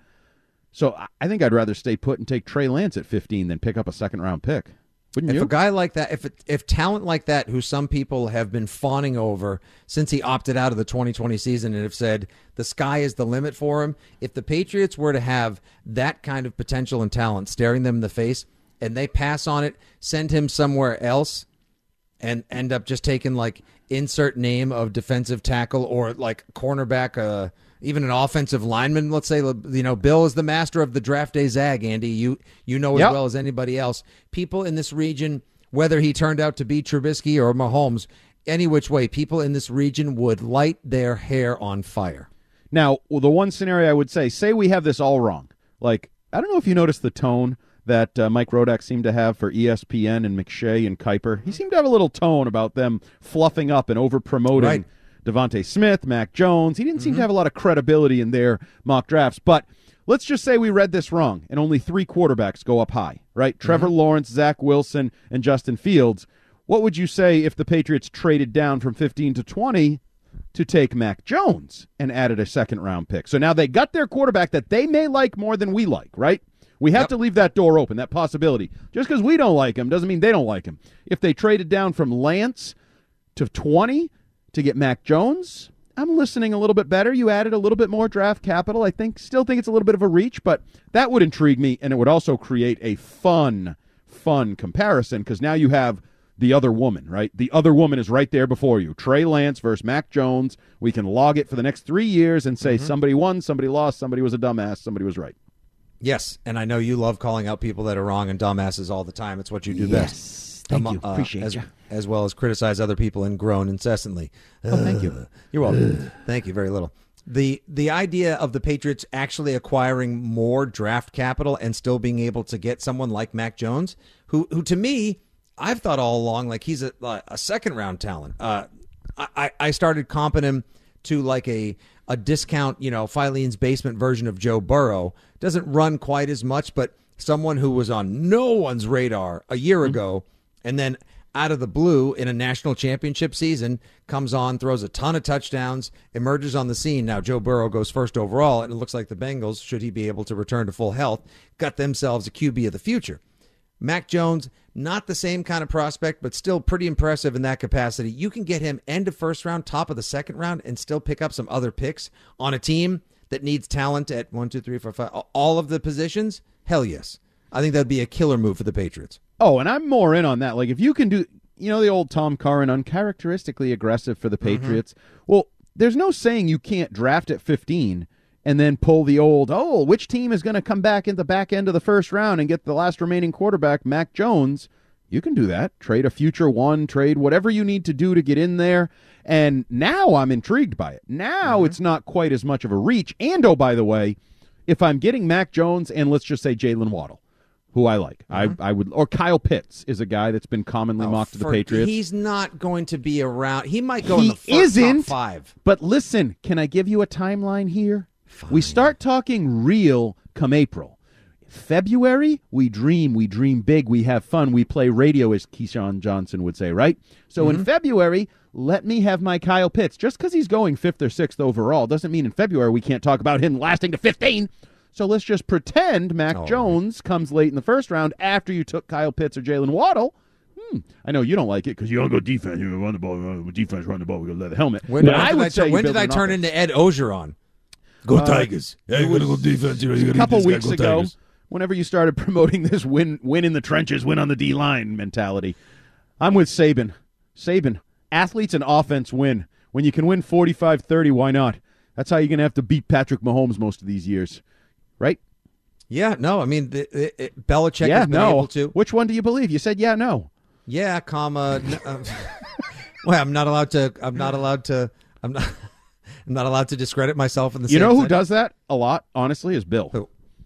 So I think I'd rather stay put and take Trey Lance at fifteen than pick up a second-round pick. Wouldn't if you? If a guy like that, if it, if talent like that, who some people have been fawning over since he opted out of the twenty twenty season and have said the sky is the limit for him, if the Patriots were to have that kind of potential and talent staring them in the face and they pass on it, send him somewhere else, and end up just taking like insert name of defensive tackle or like cornerback, uh, even an offensive lineman, let's say, you know, Bill is the master of the draft day zag, Andy. You you know as yep. well as anybody else. People in this region, whether he turned out to be Trubisky or Mahomes, any which way, people in this region would light their hair on fire. Now, well, the one scenario I would say, say we have this all wrong. Like, I don't know if you noticed the tone that uh, Mike Rodak seemed to have for E S P N and McShay and Kuiper. He seemed to have a little tone about them fluffing up and over-promoting right. Devontae Smith, Mac Jones. He didn't seem mm-hmm. to have a lot of credibility in their mock drafts. But let's just say we read this wrong, and only three quarterbacks go up high, right? Mm-hmm. Trevor Lawrence, Zach Wilson, and Justin Fields. What would you say if the Patriots traded down from fifteen to twenty to take Mac Jones and added a second-round pick? So now they got their quarterback that they may like more than we like, right? We have yep. to leave that door open, that possibility. Just because we don't like him doesn't mean they don't like him. If they traded down from Lance to twenty to get Mac Jones, I'm listening a little bit better. You added a little bit more draft capital. I think, still think it's a little bit of a reach, but that would intrigue me, and it would also create a fun, fun comparison because now you have the other woman, right? The other woman is right there before you. Trey Lance versus Mac Jones. We can log it for the next three years and say mm-hmm. somebody won, somebody lost, somebody was a dumbass, somebody was right. Yes, and I know you love calling out people that are wrong and dumbasses all the time. It's what you do yes. best. Thank um, you. Uh, Appreciate as, you. As well as criticize other people and groan incessantly. Oh, uh, thank you. You're welcome. Thank you very little. The the idea of the Patriots actually acquiring more draft capital and still being able to get someone like Mac Jones, who who to me, I've thought all along like he's a, a second round talent. Uh, I, I started comping him to like a a discount, you know, Filene's basement version of Joe Burrow. Doesn't run quite as much, but someone who was on no one's radar a year mm-hmm. ago, and then out of the blue in a national championship season, comes on, throws a ton of touchdowns, emerges on the scene. Now, Joe Burrow goes first overall, and it looks like the Bengals, should he be able to return to full health, got themselves a Q B of the future. Mac Jones, not the same kind of prospect, but still pretty impressive in that capacity. You can get him end of first round, top of the second round, and still pick up some other picks on a team that needs talent at one, two, three, four, five, all of the positions. Hell yes. I think that'd be a killer move for the Patriots. Oh, and I'm more in on that. Like, if you can do, you know, the old Tom Curran, uncharacteristically aggressive for the Patriots. Mm-hmm. Well, there's no saying you can't draft at fifteen and then pull the old, oh, which team is going to come back in the back end of the first round and get the last remaining quarterback, Mac Jones. You can do that. Trade a future one, trade whatever you need to do to get in there. And now I'm intrigued by it. Now mm-hmm. it's not quite as much of a reach. And, oh, by the way, if I'm getting Mac Jones and let's just say Jalen Waddle, who I like. Mm-hmm. I I would, or Kyle Pitts is a guy that's been commonly oh, mocked to the Patriots. He's not going to be around. He might go he in the first isn't, top five. But listen, can I give you a timeline here? Fine. We start talking real come April. February, we dream, we dream big, we have fun, we play radio, as Keyshawn Johnson would say, right? So mm-hmm. in February, let me have my Kyle Pitts. Just because he's going fifth or sixth overall doesn't mean in February we can't talk about him lasting to fifteen. So let's just pretend Mac oh, Jones right. comes late in the first round after you took Kyle Pitts or Jalen Waddle. Hmm. I know you don't like it because you don't go defense. You run the ball, run the defense, run the ball. We go leather helmet. When, when I would I say, when did I turn offense. into Ed Ogeron? Go uh, Tigers! Yeah, you gotta go defense. You gotta a couple this weeks guy, ago, Tigers. Whenever you started promoting this win, win in the trenches, win on the D line mentality, I'm with Saban. Saban, athletes and offense win. When you can win forty-five thirty, why not? That's how you're gonna have to beat Patrick Mahomes most of these years, right? Yeah, no, I mean, the, the, it, Belichick yeah, has been no. able to. Which one do you believe? You said yeah, no. Yeah, comma. No, uh, well, I'm not allowed to. I'm not allowed to. I'm not. I'm not allowed to discredit myself in the. You same know who sentence. does that a lot? Honestly, is Bill. Who?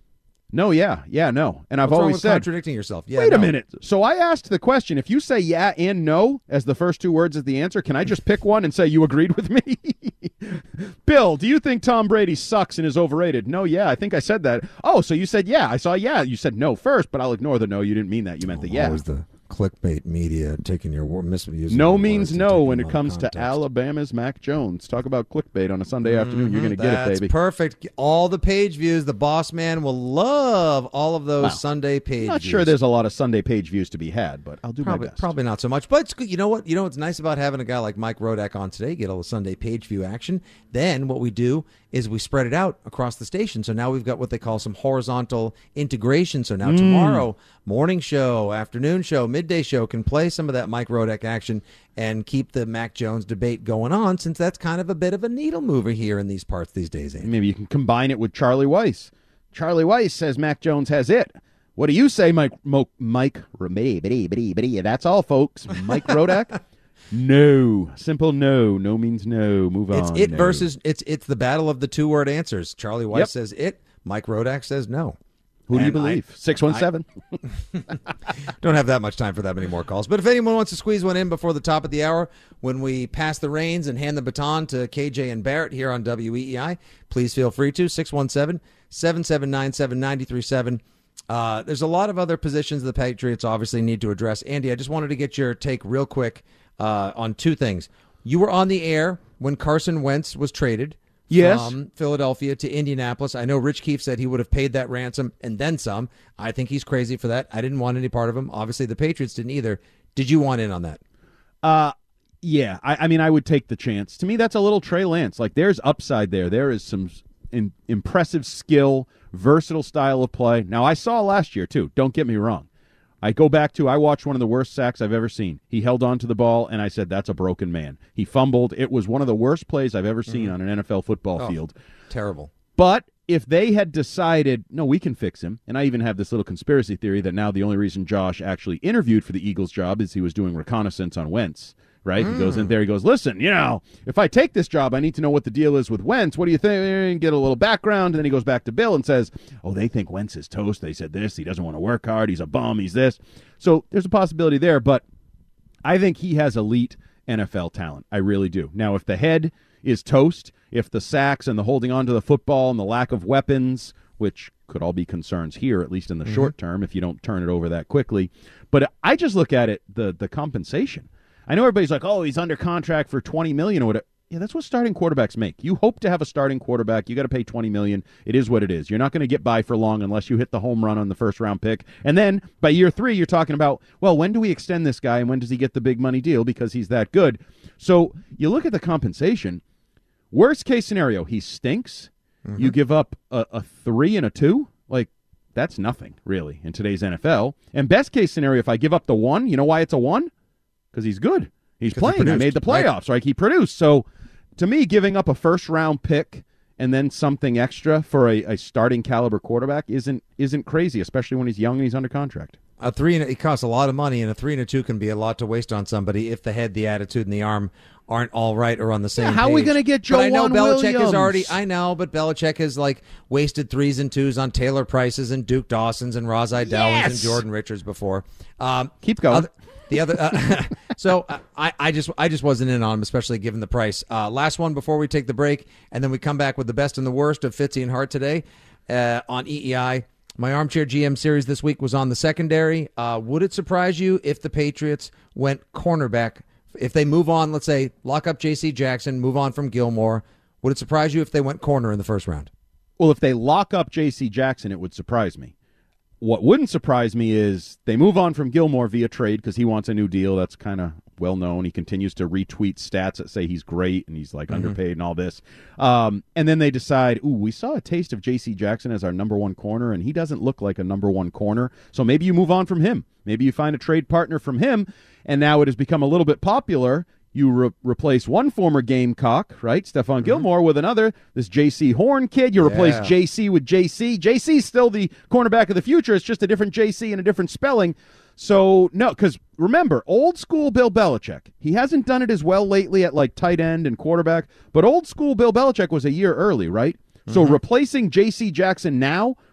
No, yeah, yeah, no. And I've What's wrong always with said, contradicting yourself. Yeah, wait no. a minute. So I asked the question, if you say yeah and no as the first two words as the answer, can I just pick one and say you agreed with me? Bill, do you think Tom Brady sucks and is overrated? No, yeah, I think I said that. Oh, so you said yeah. I saw yeah. You said no first, but I'll ignore the no. You didn't mean that. You meant the yeah. Always the clickbait media taking your word, misusing No your means words and no taking when them it out of comes to context. Alabama's Mac Jones. Talk about clickbait on a Sunday afternoon. You're going to get it, That's baby. perfect. All the page views. The boss man will love all of those Wow. Sunday page Not views. sure there's a lot of Sunday page views to be had, but I'll do Probably, my best. probably not so much, but it's good. You know what? You know what's nice about having a guy like Mike Rodak on today? Get all the Sunday page view action. Then what we do is we spread it out across the station. So now we've got what they call some horizontal integration. So now Mm. tomorrow, morning show, afternoon show, midday show can play some of that Mike Rodak action and keep the Mac Jones debate going on, since that's kind of a bit of a needle mover here in these parts these days. Andy. Maybe you can combine it with Charlie Weiss. Charlie Weiss says Mac Jones has it. What do you say, Mike? Mo, Mike, that's all, folks. Mike Rodak? No. Simple no. No means no. Move It's on. it No. versus it's it's the battle of the two word answers. Charlie Weiss Yep. says it. Mike Rodak says no. Who do you And believe? I- six one seven? Don't have that much time for that many more calls. But if anyone wants to squeeze one in before the top of the hour, when we pass the reins and hand the baton to K J and Barrett here on W E E I, please feel free to. six one seven, seven seven nine, seven nine three seven. Uh, there's a lot of other positions the Patriots obviously need to address. Andy, I just wanted to get your take real quick uh, on two things. You were on the air when Carson Wentz was traded. Yes. From Philadelphia to Indianapolis. I know Rich Keefe said he would have paid that ransom and then some. I think he's crazy for that. I didn't want any part of him. Obviously, the Patriots didn't either. Did you want in on that? Uh, yeah. I, I mean, I would take the chance. To me, that's a little Trey Lance. Like, there's upside there. There is some in, impressive skill, versatile style of play. Now, I saw last year, too. Don't get me wrong. I go back to, I watched one of the worst sacks I've ever seen. He held on to the ball, and I said, that's a broken man. He fumbled. It was one of the worst plays I've ever seen mm-hmm. on an N F L football oh, field. Terrible. But if they had decided, no, we can fix him, and I even have this little conspiracy theory that now the only reason Josh actually interviewed for the Eagles job is he was doing reconnaissance on Wentz. Right? Mm. He goes in there, he goes, listen, you know, if I take this job, I need to know what the deal is with Wentz. What do you think? Get a little background. And then he goes back to Bill and says, oh, they think Wentz is toast. They said this. He doesn't want to work hard. He's a bum. He's this. So there's a possibility there, but I think he has elite N F L talent. I really do. Now, if the head is toast, if the sacks and the holding on to the football and the lack of weapons, which could all be concerns here, at least in the mm-hmm. short term, if you don't turn it over that quickly. But I just look at it, the the compensation. I know everybody's like, oh, he's under contract for twenty million dollars or whatever. Yeah, that's what starting quarterbacks make. You hope to have a starting quarterback. You got to pay twenty million dollars. It is what it is. You're not going to get by for long unless you hit the home run on the first round pick. And then by year three, you're talking about, well, when do we extend this guy and when does he get the big money deal because he's that good? So you look at the compensation. Worst case scenario, he stinks. Mm-hmm. You give up a, a three and a two. Like, that's nothing, really, in today's N F L. And best case scenario, if I give up the one, you know why it's a one? Because he's good. He's playing. He I made the playoffs, right? right? He produced. So, to me, giving up a first-round pick and then something extra for a, a starting caliber quarterback isn't isn't crazy, especially when he's young and he's under contract. A three and a, it costs a lot of money, and a three and a two can be a lot to waste on somebody if the head, the attitude, and the arm aren't all right or on the same yeah, how page. are we going to get Joe But I know Juan Belichick Williams? has already. I know, but Belichick has like wasted threes and twos on Taylor Prices and Duke Dawsons and Rozai Downs yes! and Jordan Richards before. Um, Keep going. Other, the other, uh, so uh, I, I just, I just wasn't in on him, especially given the price. Uh, last one before we take the break, and then we come back with the best and the worst of Fitzy and Hart today uh, on E E I. My Armchair G M series this week was on the secondary. Uh, would it surprise you if the Patriots went cornerback? If they move on, let's say, lock up J C Jackson, move on from Gilmore, would it surprise you if they went corner in the first round? Well, if they lock up J C Jackson, it would surprise me. What wouldn't surprise me is they move on from Gilmore via trade because he wants a new deal. That's kind of well known. He continues to retweet stats that say he's great and he's like mm-hmm. underpaid and all this. Um, and then they decide, ooh, we saw a taste of J C Jackson as our number one corner, and he doesn't look like a number one corner. So maybe you move on from him. Maybe you find a trade partner from him, and now it has become a little bit popular. You re- replace one former Gamecock, right, Stephon mm-hmm. Gilmore, with another, this J C Horn kid. You replace yeah. J C with J C. J C's still the cornerback of the future. It's just a different J C and a different spelling. So, no, because remember, old school Bill Belichick, he hasn't done it as well lately at like tight end and quarterback, but old school Bill Belichick was a year early, right? Mm-hmm. So replacing J C Jackson now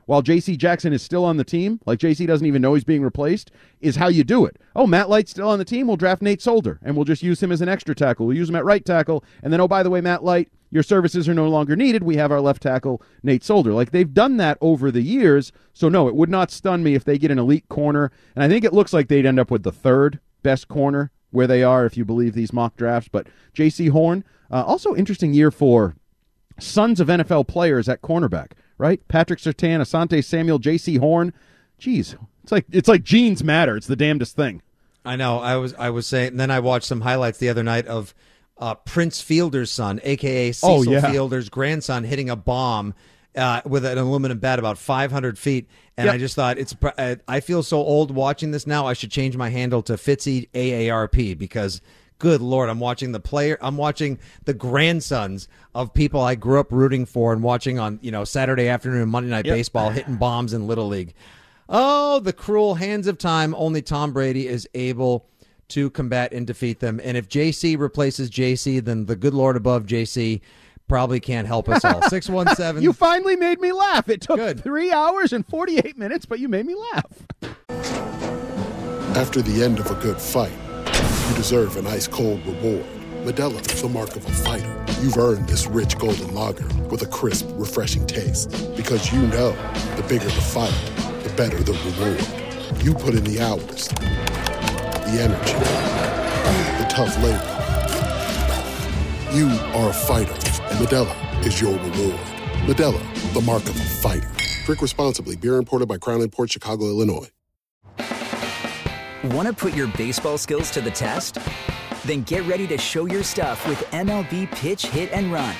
while J C Jackson is still on the team, like J C doesn't even know he's being replaced, is how you do it. Oh, Matt Light's still on the team, we'll draft Nate Solder, and we'll just use him as an extra tackle. We'll use him at right tackle, and then, oh, by the way, Matt Light, your services are no longer needed. We have our left tackle, Nate Solder. Like, they've done that over the years, so no, it would not stun me if they get an elite corner, and I think it looks like they'd end up with the third best corner where they are, if you believe these mock drafts. But J C Horn, uh, also interesting year for sons of N F L players at cornerback, right? Patrick Surtain, Asante Samuel, J C Horn. Jeez, it's like it's like genes matter. It's the damnedest thing. I know. I was I was saying, and then I watched some highlights the other night of uh, Prince Fielder's son, a k a. Cecil oh, yeah. Fielder's grandson, hitting a bomb uh, with an aluminum bat about five hundred feet. And Yep. I just thought, it's. I feel so old watching this now, I should change my handle to Fitzy A A R P because, good Lord, I'm watching the player. I'm watching the grandsons of people I grew up rooting for and watching on, you know, Saturday afternoon and Monday Night Yep. Baseball, hitting bombs in Little League. Oh, the cruel hands of time. Only Tom Brady is able to combat and defeat them. And if J C replaces J C, then the good Lord above J C probably can't help us all. six one seven You finally made me laugh. It took Good. three hours and forty-eight minutes, but you made me laugh. After the end of a good fight, you deserve an ice-cold reward. Modelo, the mark of a fighter. You've earned this rich golden lager with a crisp, refreshing taste. Because you know, the bigger the fight, the better the reward. You put in the hours, the energy, the tough labor. You are a fighter, and Modelo is your reward. Modelo, the mark of a fighter. Drink responsibly. Beer imported by Crown Imports, Chicago, Illinois. Want to put your baseball skills to the test? Then get ready to show your stuff with M L B Pitch, Hit, and Run.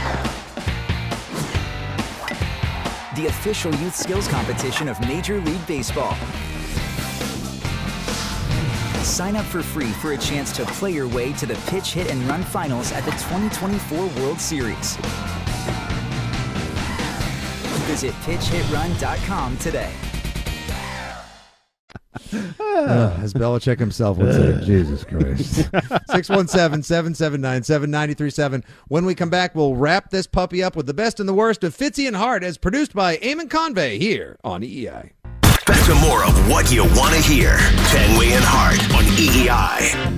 The official youth skills competition of Major League Baseball. Sign up for free for a chance to play your way to the Pitch, Hit, and Run finals at the twenty twenty-four World Series. Visit pitch hit run dot com today. Uh, as Belichick himself would say. Jesus Christ. six one seven, seven seven nine, seven nine three seven. When we come back, we'll wrap this puppy up with the best and the worst of Fitzy and Hart, as produced by Eamon Convey here on E E I. Back to more of what you want to hear. Tangway and Hart on E E I.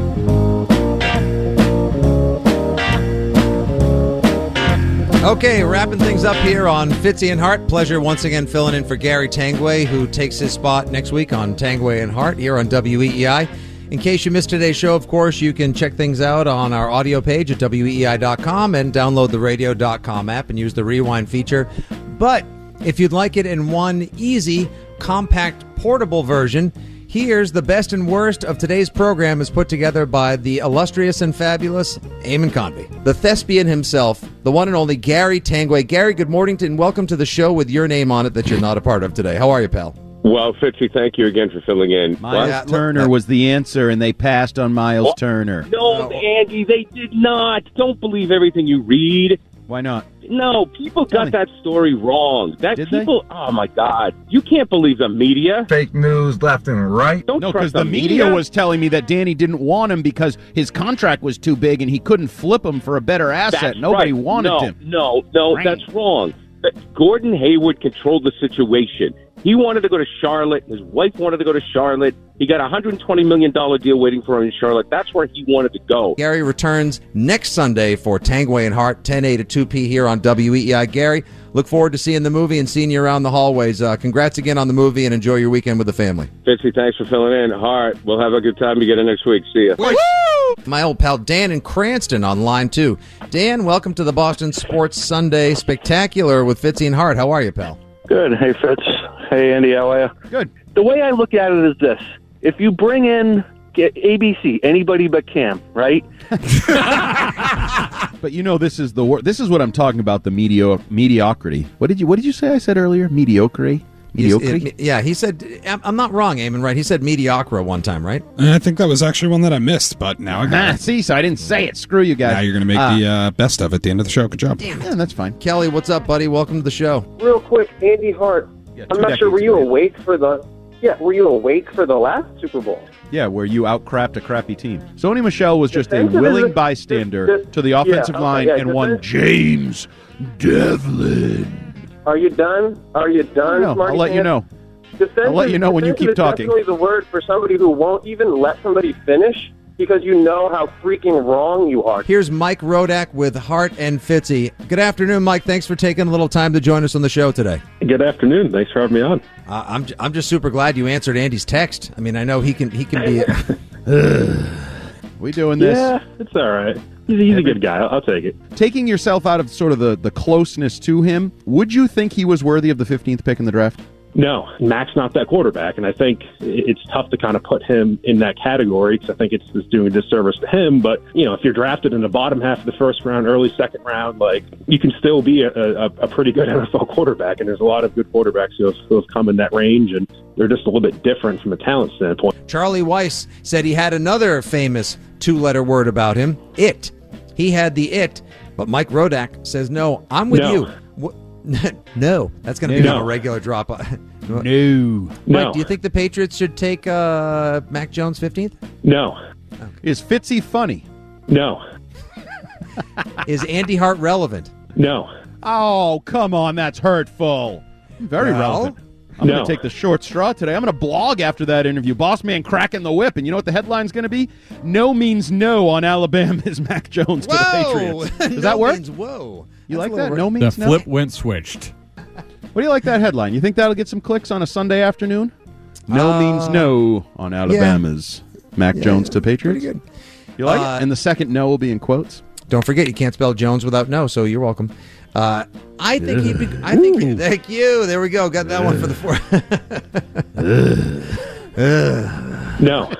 Okay, wrapping things up here on Fitzy and Hart. Pleasure once again filling in for Gary Tangway, who takes his spot next week on Tangway and Hart here on W E E I. In case you missed today's show, of course, you can check things out on our audio page at W E E I dot com and download the radio dot com app and use the rewind feature. But if you'd like it in one easy, compact, portable version, here's the best and worst of today's program is put together by the illustrious and fabulous Eamon Convey, the thespian himself, the one and only Gary Tangway. Gary, good morning and welcome to the show with your name on it that you're not a part of today. How are you, pal? Well, Fitzy, thank you again for filling in. Miles What? Turner was the answer, and they passed on Miles What? Turner. No, Andy, they did not. Don't believe everything you read. Why not? No, people got that story wrong. That Did they? people, oh my God, you can't believe the media. Fake news left and right. Don't No, trust because the media was telling me that Danny didn't want him because his contract was too big and he couldn't flip him for a better asset. That's Nobody right. wanted no, him. No, no, Right. that's wrong. That- Gordon Hayward controlled the situation. He wanted to go to Charlotte. His wife wanted to go to Charlotte. He got a one hundred twenty million dollars deal waiting for him in Charlotte. That's where he wanted to go. Gary returns next Sunday for Tangway and Hart, ten a to two p here on W E E I. Gary, look forward to seeing the movie and seeing you around the hallways. Uh, congrats again on the movie and enjoy your weekend with the family. Fitzy, thanks for filling in. Hart, we'll have a good time together next week. See ya. My old pal Dan in Cranston on line two. Dan, welcome to the Boston Sports Sunday Spectacular with Fitzy and Hart. How are you, pal? Good. Hey, Fitz. Hey, Andy. How are you? Good. The way I look at it is this. If you bring in A B C, anybody but Cam, right? But you know, this is the wor- This is what I'm talking about. The medio- mediocrity. What did you What did you say? I said earlier. Mediocrity. Mediocrity. He's- it- yeah, he said, I'm I'm not wrong, Eamon, right? He said mediocre one time, right? I think that was actually one that I missed, but now I got Ah, it. see, so I didn't say it. Screw you guys. Now you're going to make Ah. the uh, best of it at the end of the show. Good job. Yeah, that's fine. Kelly, what's up, buddy? Welcome to the show. Real quick, Andy Hart. Yeah, I'm two not sure. Were decades you ago. awake for the? Yeah, were you awake for the last Super Bowl? Yeah, where you outcrapped a crappy team. Sony Michel was just a Defensive willing is a- bystander de- de- to the offensive yeah, okay, line yeah, and one defense- James Devlin. Are you done? Are you done, No, Smarty I'll let you know. Defensive, I'll let you know when you keep defensive is talking. definitely the word for somebody who won't even let somebody finish because you know how freaking wrong you are. Here's Mike Rodak with Hart and Fitzy. Good afternoon, Mike. Thanks for taking a little time to join us on the show today. Good afternoon. Thanks for having me on. Uh, I'm I'm just super glad you answered Andy's text. I mean, I know he can he can be. We doing this? Yeah, it's all right. He's, he's a good guy. I'll, I'll take it. Taking yourself out of sort of the, the closeness to him, would you think he was worthy of the fifteenth pick in the draft? No, Mac's not that quarterback, and I think it's tough to kind of put him in that category because I think it's, it's doing a disservice to him. But, you know, if you're drafted in the bottom half of the first round, early second round, like, you can still be a, a, a pretty good N F L quarterback, and there's a lot of good quarterbacks who have, who have come in that range, and they're just a little bit different from a talent standpoint. Charlie Weiss said he had another famous two-letter word about him, it. He had the it, but Mike Rodak says, no, I'm with No. you. What? No, that's going to be No. on a regular drop. No. Mike, No. do you think the Patriots should take uh, Mac Jones fifteenth? No. Is Fitzy funny? No. Is Andy Hart relevant? No. Oh, come on. That's hurtful. Very Well, relevant. I'm no. going to take the short straw today. I'm going to blog after that interview. Boss man cracking the whip. And you know what the headline's going to be? No means no on Alabama's Mac Jones to the Whoa! Patriots. Does No that work? means whoa. You That's like a that? little No ra- means The no? flip went switched. What do you like that headline? You think that'll get some clicks on a Sunday afternoon? No Uh, means no on Alabama's Mac Yeah, Jones to Patriots. pretty good. You like Uh, it? And the second no will be in quotes. Don't forget, you can't spell Jones without no, so you're welcome. Uh, I think he'd be. I think. He, thank you. There we go. Got that one for the four. No.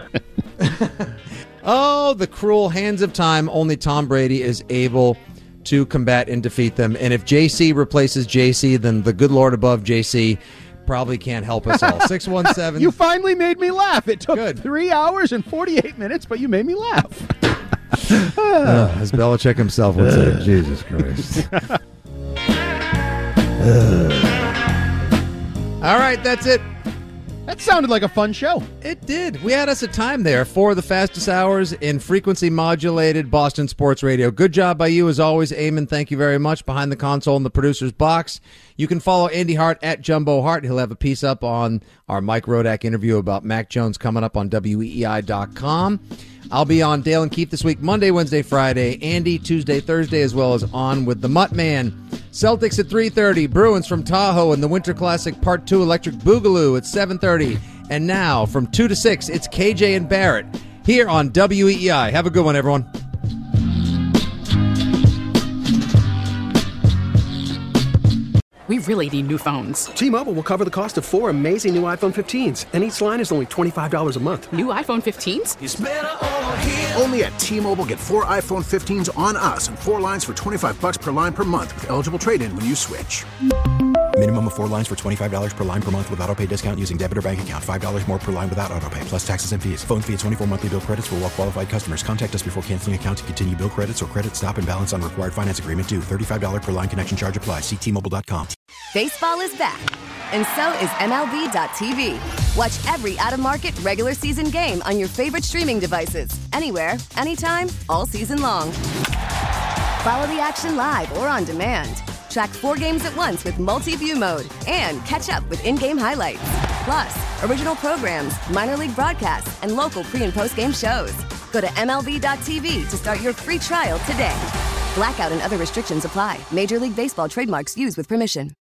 Oh, the cruel hands of time. Only Tom Brady is able to combat and defeat them. And if J C replaces J C, then the good Lord above J C probably can't help us all. six one seven. You finally made me laugh. It took Good. three hours and forty-eight minutes, but you made me laugh. Uh, as Belichick himself would say, Jesus Christ. All right, that's it. That sounded like a fun show. It did. We had us a time there for the fastest hours in frequency modulated Boston sports radio. Good job by you as always, Eamon. Thank you very much. Behind the console in the producer's box. You can follow Andy Hart at Jumbo Hart. He'll have a piece up on our Mike Rodak interview about Mac Jones coming up on W E E I dot com. I'll be on Dale and Keefe this week, Monday, Wednesday, Friday, Andy, Tuesday, Thursday, as well as on with the Mutt Man. Celtics at three thirty, Bruins from Tahoe and the Winter Classic Part two Electric Boogaloo at seven thirty. And now, from two to six, it's K J and Barrett here on W E E I. Have a good one, everyone. We really need new phones. T-Mobile will cover the cost of four amazing new iPhone fifteens, and each line is only twenty-five dollars a month. New iPhone fifteens? Only at T-Mobile, get four iPhone fifteens on us and four lines for twenty-five bucks per line per month with eligible trade-in when you switch. Minimum of four lines for twenty-five dollars per line per month with autopay discount using debit or bank account. five dollars more per line without autopay, plus taxes and fees. Phone fee at twenty-four monthly bill credits for well-qualified customers. Contact us before canceling account to continue bill credits or credit stop and balance on required finance agreement due. thirty-five dollars per line connection charge applies. See T Mobile dot com. Baseball is back, and so is M L B dot T V. Watch every out-of-market regular season game on your favorite streaming devices. Anywhere, anytime, all season long. Follow the action live or on demand. Track four games at once with multi-view mode and catch up with in-game highlights. Plus, original programs, minor league broadcasts, and local pre- and post-game shows. Go to M L B dot T V to start your free trial today. Blackout and other restrictions apply. Major League Baseball trademarks used with permission.